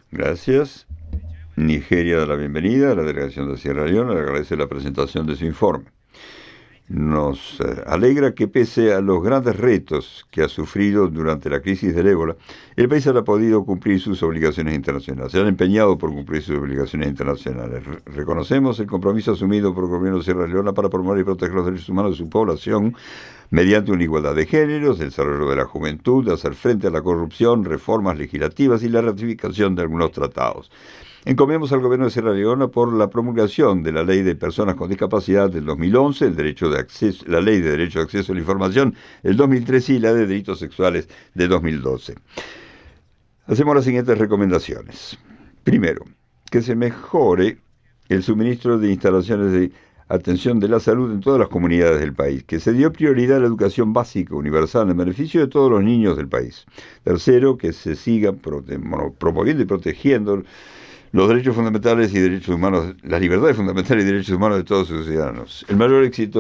Gracias. Nigeria da la bienvenida a la delegación de Sierra Leona, le agradece la presentación de su informe. Nos alegra que pese a los grandes retos que ha sufrido durante la crisis del ébola, el país ha podido cumplir sus obligaciones internacionales. Se han empeñado por cumplir sus obligaciones internacionales. Reconocemos el compromiso asumido por el gobierno de Sierra Leona para promover y proteger los derechos humanos de su población mediante una igualdad de géneros, el desarrollo de la juventud, de hacer frente a la corrupción, reformas legislativas y la ratificación de algunos tratados. Encomendamos al gobierno de Sierra Leona por la promulgación de la Ley de Personas con Discapacidad del 2011, la Ley de Derecho de Acceso a la Información del 2013 y la de Delitos Sexuales de 2012. Hacemos las siguientes recomendaciones. Primero, que se mejore el suministro de instalaciones de atención de la salud en todas las comunidades del país, que se dio prioridad a la educación básica universal en beneficio de todos los niños del país. Tercero, que se siga promoviendo y protegiendo los derechos fundamentales y derechos humanos, las libertades fundamentales y derechos humanos de todos sus ciudadanos. El mayor éxito